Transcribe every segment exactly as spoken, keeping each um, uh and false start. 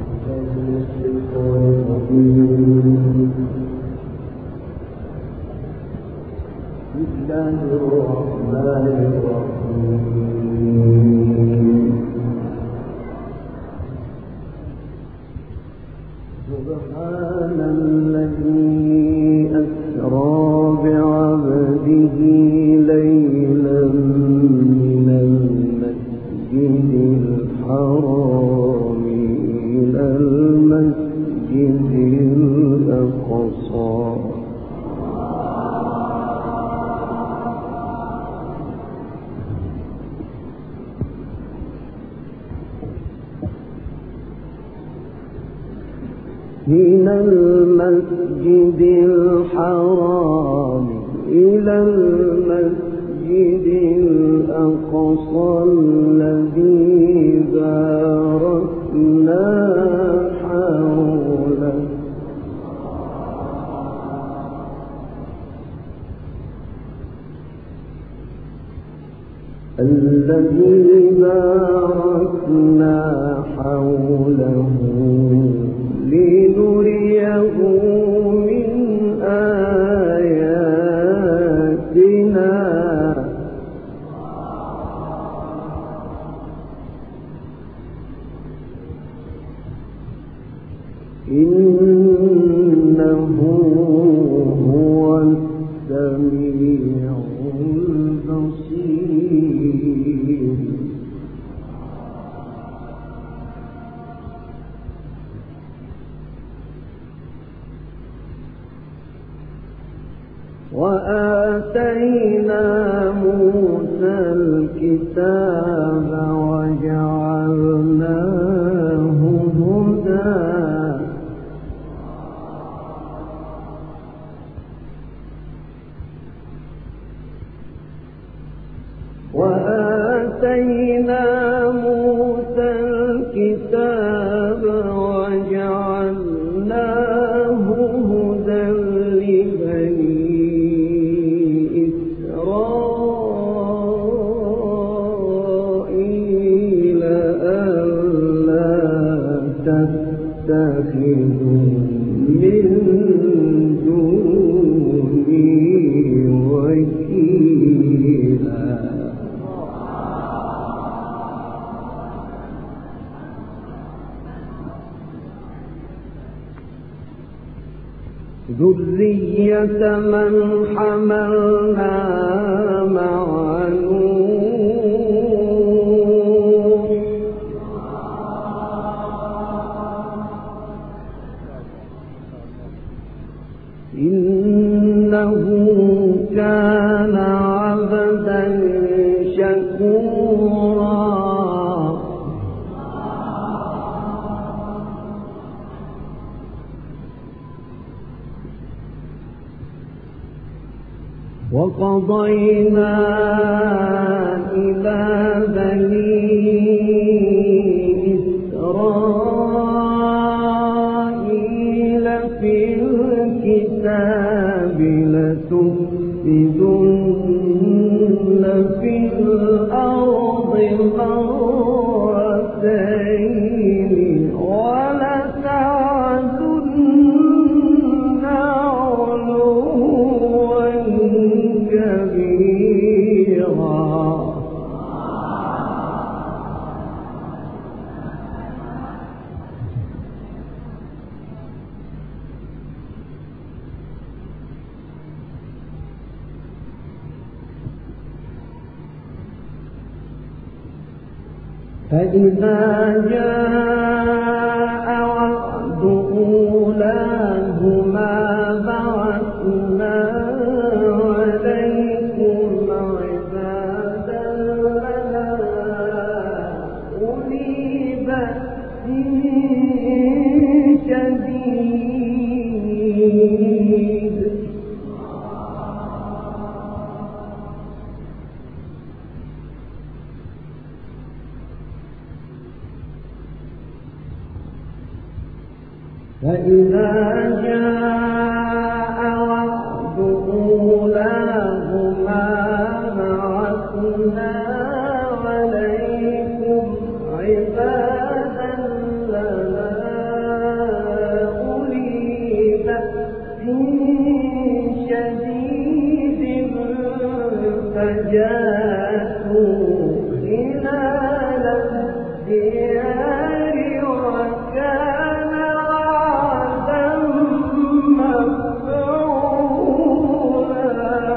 من المسجد الحرام إلى المسجد الأقصى الذي باركنا حوله الذي باركنا حوله لنريه من آياتنا إنه هو السميع البصير. وآتينا موسى الكتاب وجعلناه هدى وآتينا موسى الكتاب وجعلناه هدى لبني إسرائيل ألا تتخذوا من دوني وكيلا. ذرية من حملنا مع نوح إنه كان عبدا شكورا. وقضينا إلى بني إسرائيل في الكتاب لتفسدن في الأرض مرتين ولتعدن علوا كبيرا. فإذا جاء وعد أولاهما بعثنا عليكم عبادا لنا أولي بأس شديد فإذا جاء وعد أولاهما بعثنا عليكم عبادا لنا شديد فجاسوا خلال الديار وكان وعدا مفعولا.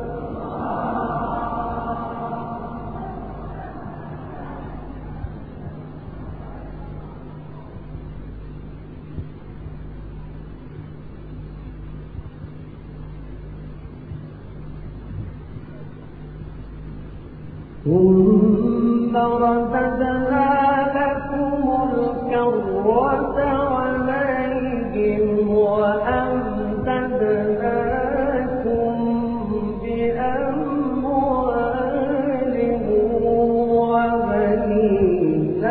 ثم رددنا لكم الكرة عليهم وأمددناكم بأموال وبنين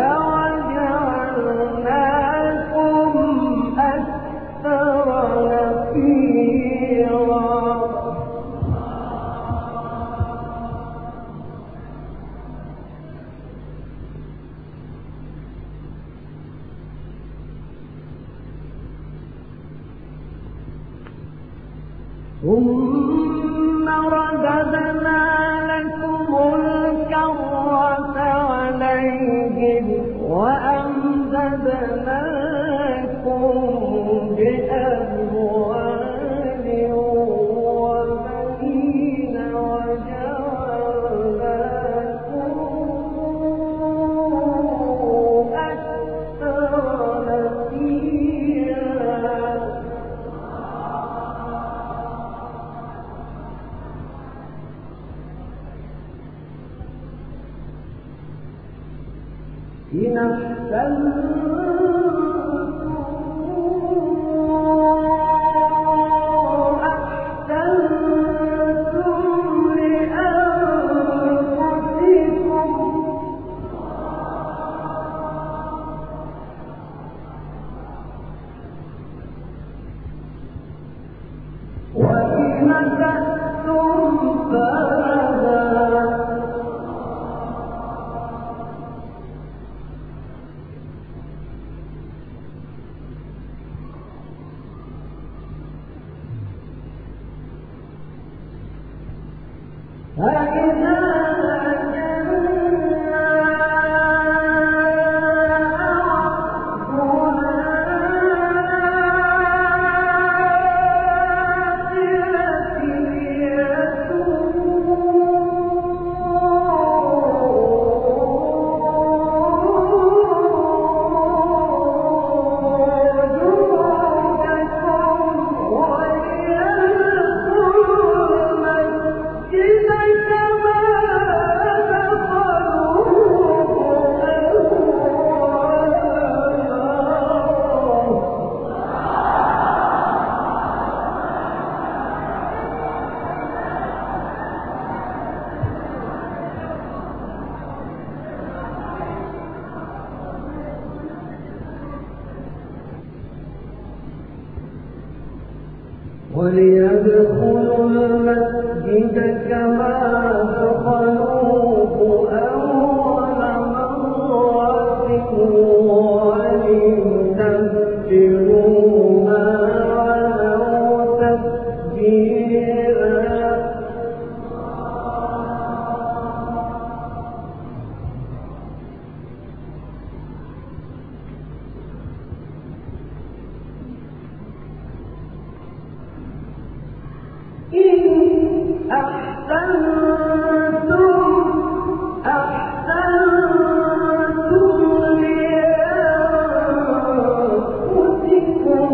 وجعلناكم أكثر نفيرا. ثم رددنا لكم الكرة عليهم وأمددناكم بأموال وبنين وجعلناكم أكثر نفيرا. إن أحسنتم لأنفسكم وإن أسأتم فلها. فإذا وليدخلوا المسجد كما دخلوه أول مرة وليتبروا ما علوا تتبيرا. إن أحسنتم أحسنتم لأنفسكم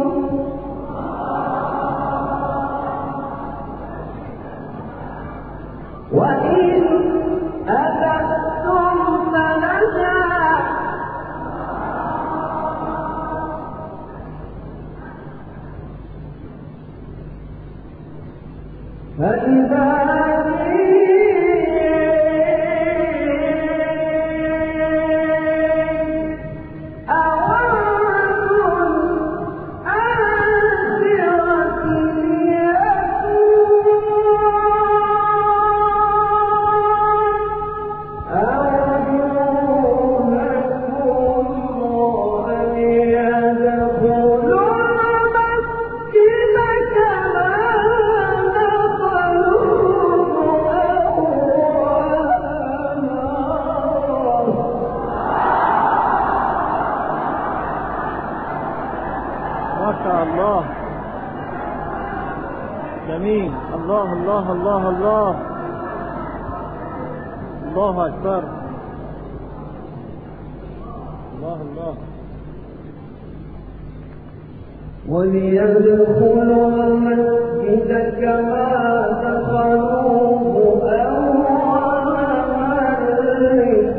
وإن أسأتم فلها. فإذا كما شاء الله. جميل. الله الله الله الله الله أكبر. الله الله. وليدخلوا المسجد كما دخلوه أول مرة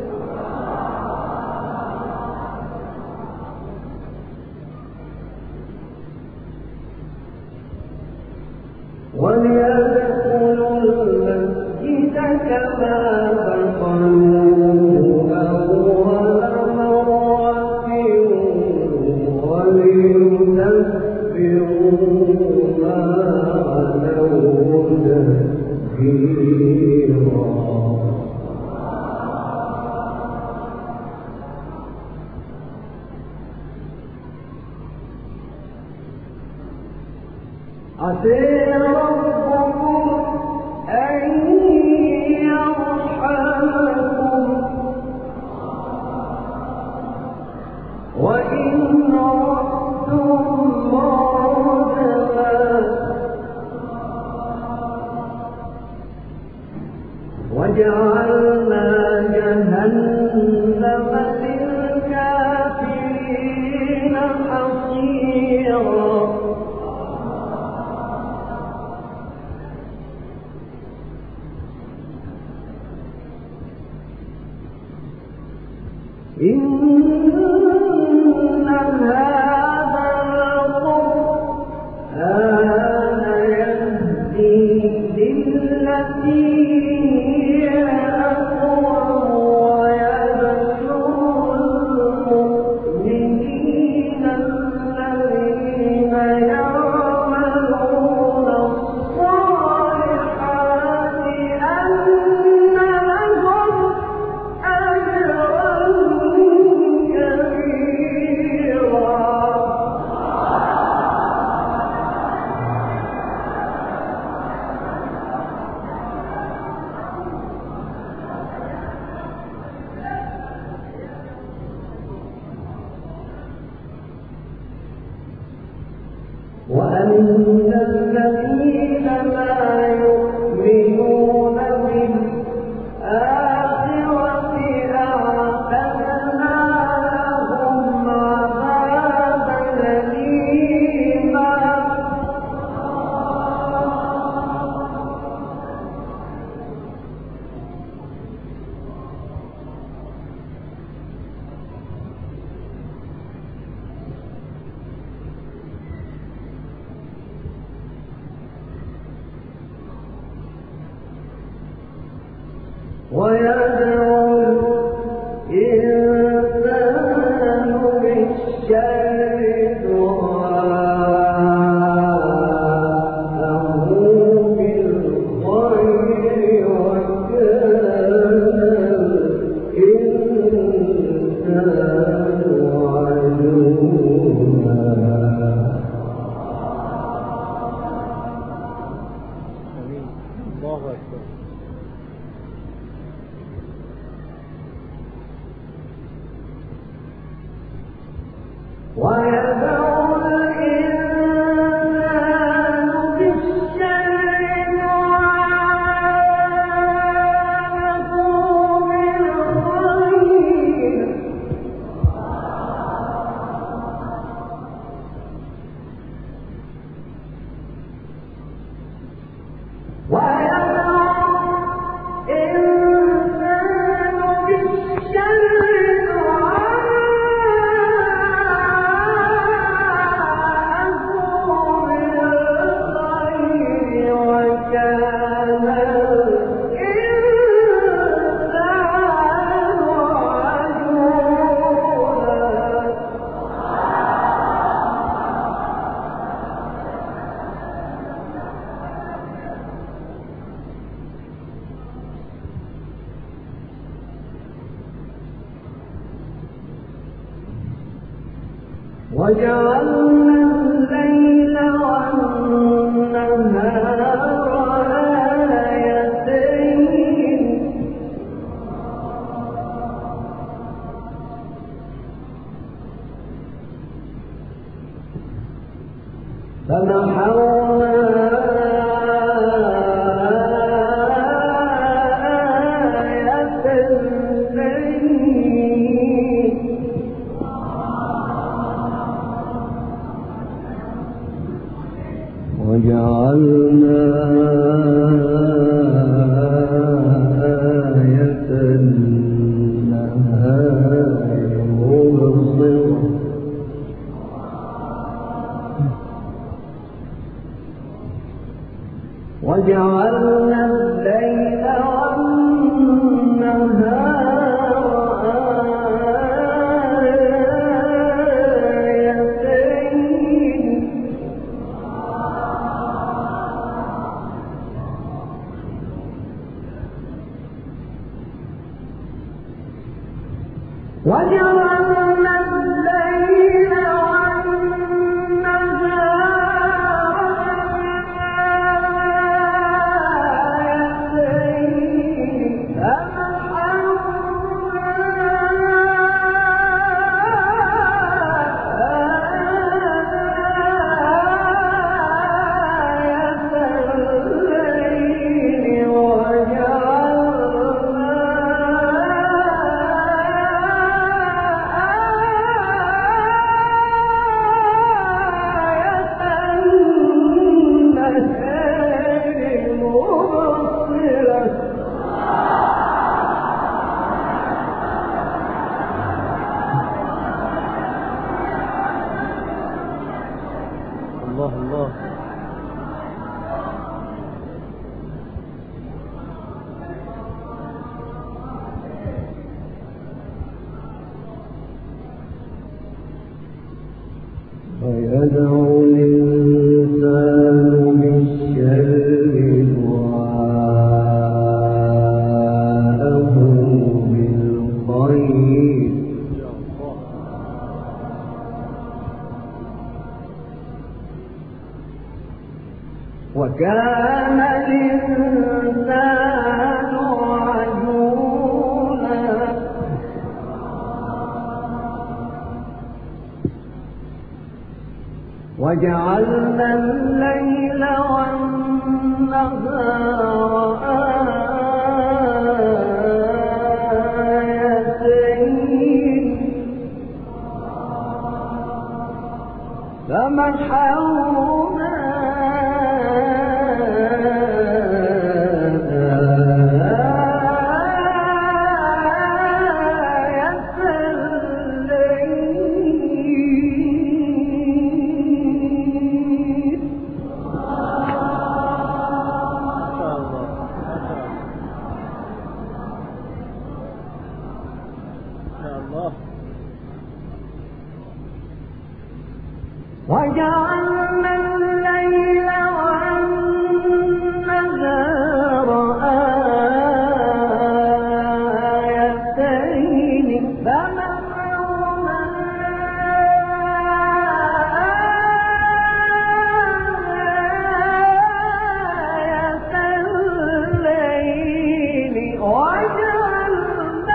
وليدخلوا المسجد كما دخلوه أول مرة وليتبروا ما علوا تتبيرا. عسى ربكم أن يرحمكم وإن عدتم مرتبا وجعلنا جهنم للكافرين حصيرا. إن هذا القرآن يهدي للتي هي أقوم ويبشر المؤمنين الذين يعملون الصالحات أن لهم أجرا كبيرا. وأن الذين لا يؤمنون بالآخرة أعتدنا لهم عذابا أليما. ويدعو الإنسان بالشر دعاءه بالخير وكان الإنسان عجولا. الله أكبر. ويدعو الإنسان بالشر دعاءه بالخير وجعلنا الليل والنهار آيتين وجعلنا الليل والنهار آيتين وجعلنا الليل الله الله ويدعو الإنسان بالشر دعاءه بالخير وكان الإنسان عجولا وجعلنا الليل والنهار آيتين فمحونا وجعلنا الليل والنهار آيتين فمحونا آية الليل وجعلنا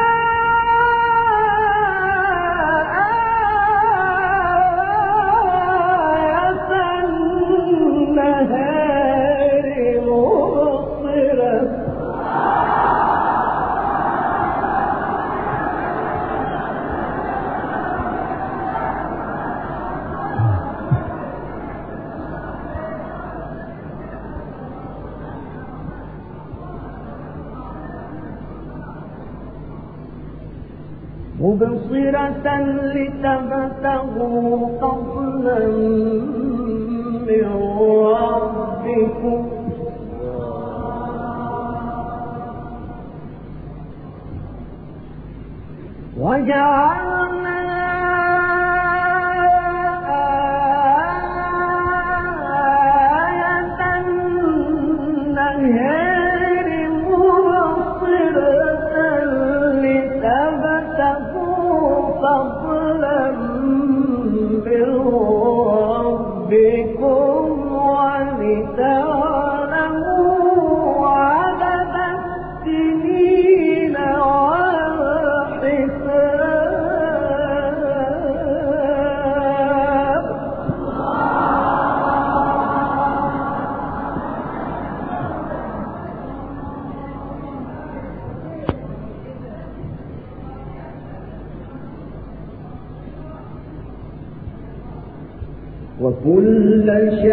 مبصرة لتبتغوا فضلا من ربكم وجعلنا آية النهار مبصرة لتبتغوا فضلا من ربكم ولتعلموا عدد السنين والحساب وكل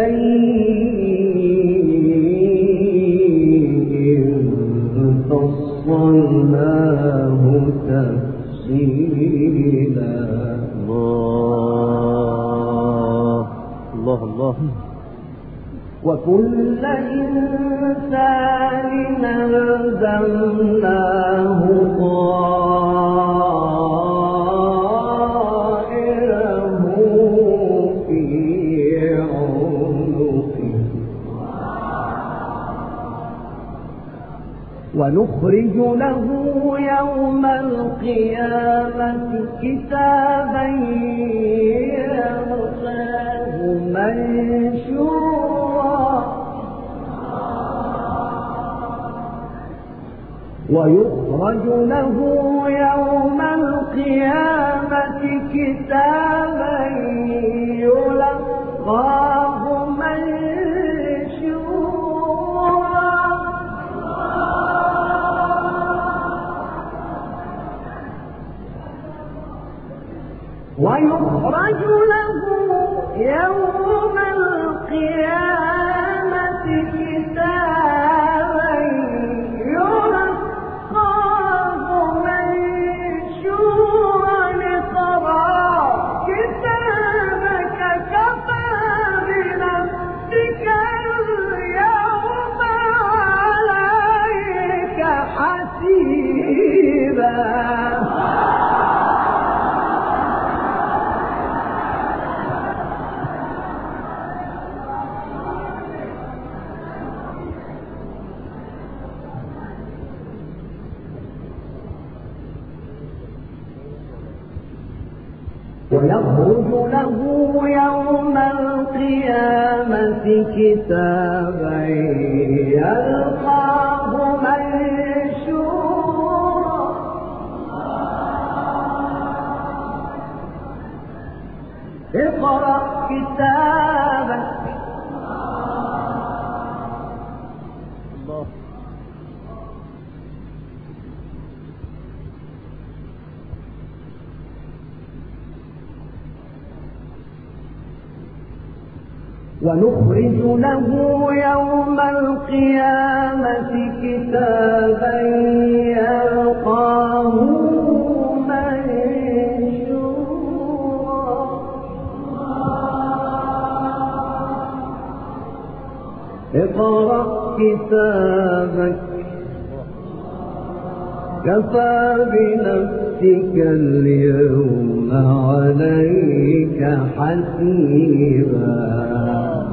شيء فصلناه تفصيلا. الله الله الله. وكل إنسان ألزمناه طائره في عنقه ونخرج له يوم القيامة كتابا يلقاه منشورا ويخرج له يوم القيامة كتابا يلقاه منشورا ويخرج له يوم القيامة كتابا يلقاه منشورا اقرأ كتابك كفى بنفسك اليوم عليك حسيبا. ويخرج له يوم القيامة كتابا يلقاه منشورا اقرأ كتابك ونخرج له يوم القيامة كتابا يلقاه منشورا اقرأ كتابك كفى بنفسك اليوم عليك حسيبا.